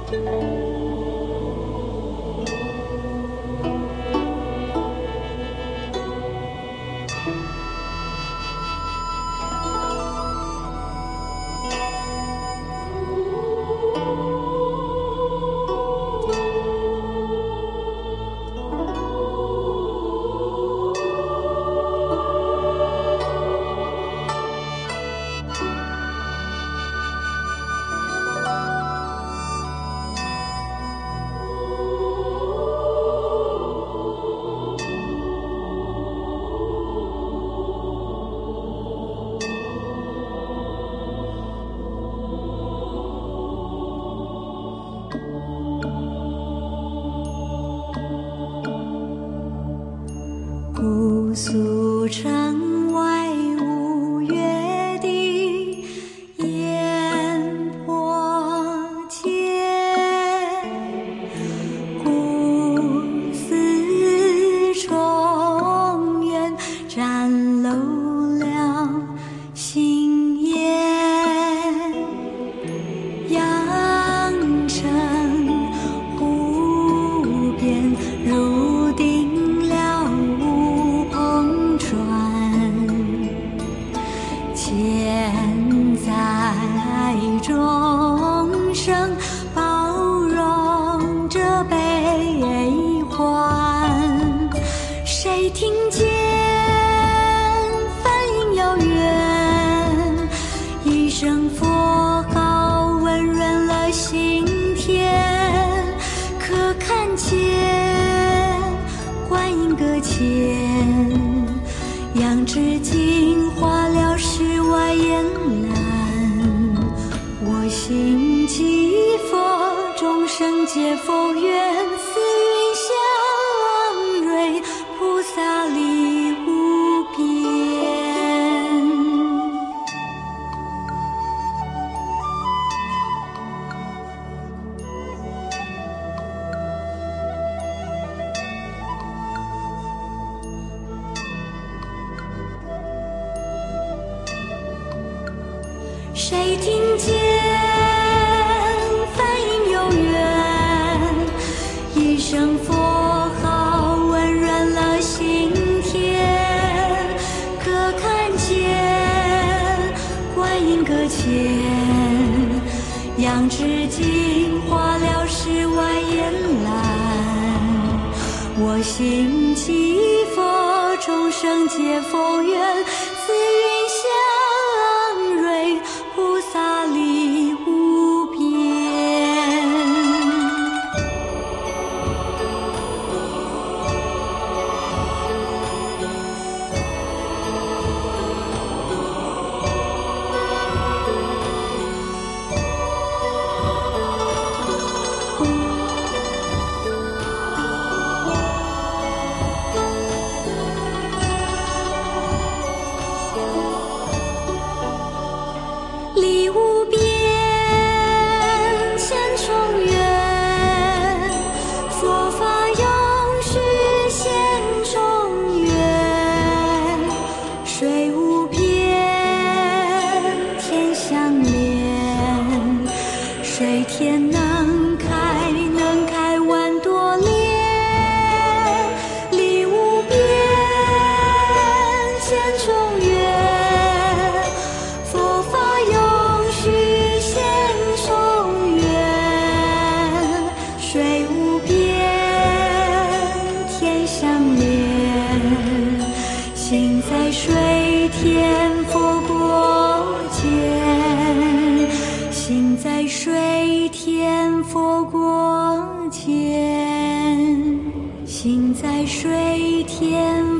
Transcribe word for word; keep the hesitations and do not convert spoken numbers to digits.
姑苏城外五月的烟波间，古寺重圆展楼了新烟，阳城湖边如定了乌篷船，千载众生包容着悲欢，谁听见梵音遥远，一声佛号温润了心田，可看见观音阁前，杨枝精化了世外烟澜，我心即佛，众生皆佛缘，慈云祥瑞，菩萨力无边。谁听见梵音悠远，一声佛号温润了心田，可看见观音阁前，杨枝精化了世外烟澜，我心即佛，众生皆佛缘，慈云祥瑞，菩萨力无边。力无边，千重缘，佛法永续现中原，水无边，天相连，水天能开，能开万朵莲，力无边，千重缘，佛法永续现中原，水无边，天相连，心在水天佛国间，心在水天佛国间，心在水天